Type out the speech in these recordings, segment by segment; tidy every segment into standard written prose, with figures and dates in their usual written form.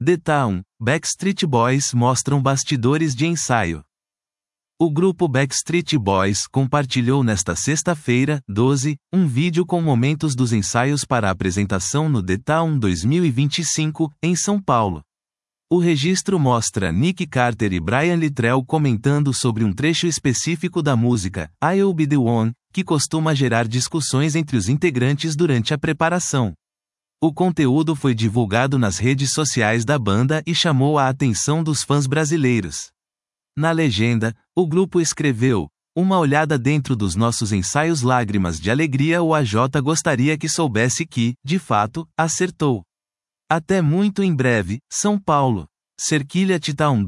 The Town, Backstreet Boys mostram bastidores de ensaio. O grupo Backstreet Boys compartilhou nesta sexta-feira, 12, um vídeo com momentos dos ensaios para a apresentação no The Town 2025, em São Paulo. O registro mostra Nick Carter e Brian Littrell comentando sobre um trecho específico da música I'll Be The One, que costuma gerar discussões entre os integrantes durante a preparação. O conteúdo foi divulgado nas redes sociais da banda e chamou a atenção dos fãs brasileiros. Na legenda, o grupo escreveu: "Uma olhada dentro dos nossos ensaios, lágrimas de alegria. O AJ gostaria que soubesse que, de fato, acertou. Até muito em breve, São Paulo. Cerquilha Town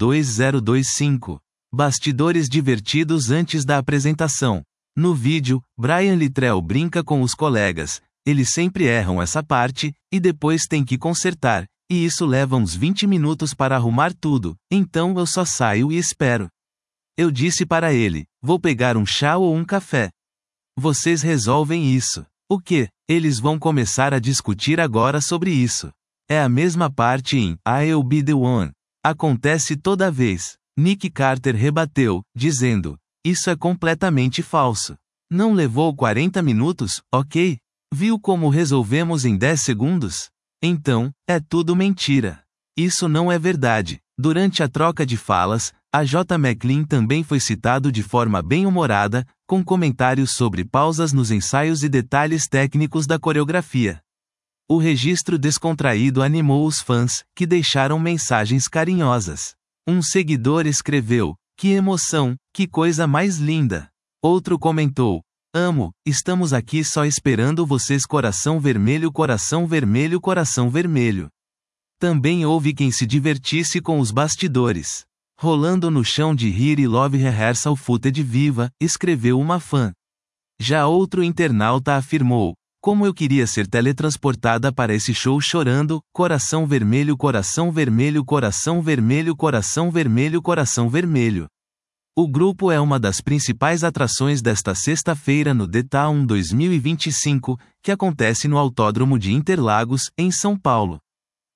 2025. Bastidores divertidos antes da apresentação. No vídeo, Brian Littrell brinca com os colegas. Eles sempre erram essa parte, e depois tem que consertar, e isso leva uns 20 minutos para arrumar tudo, então eu só saio e espero. Eu disse para ele, vou pegar um chá ou um café. Vocês resolvem isso. O quê? Eles vão começar a discutir agora sobre isso. É a mesma parte em I'll Be The One. Acontece toda vez. Nick Carter rebateu, dizendo, isso é completamente falso. Não levou 40 minutos, ok? Viu como resolvemos em 10 segundos? Então, é tudo mentira. Isso não é verdade. Durante a troca de falas, a J. McLean também foi citado de forma bem-humorada, com comentários sobre pausas nos ensaios e detalhes técnicos da coreografia. O registro descontraído animou os fãs, que deixaram mensagens carinhosas. Um seguidor escreveu, que emoção, que coisa mais linda. Outro comentou, amo, estamos aqui só esperando vocês. Coração vermelho, coração vermelho, coração vermelho. Também houve quem se divertisse com os bastidores. Rolando no chão de rir e love rehearsal footage viva, escreveu uma fã. Já outro internauta afirmou, como eu queria ser teletransportada para esse show chorando, coração vermelho, coração vermelho, coração vermelho, coração vermelho, coração vermelho. O grupo é uma das principais atrações desta sexta-feira no The Town 2025, que acontece no Autódromo de Interlagos, em São Paulo.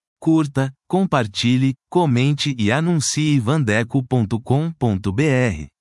Curta, compartilhe, comente e anuncie vandeco.com.br.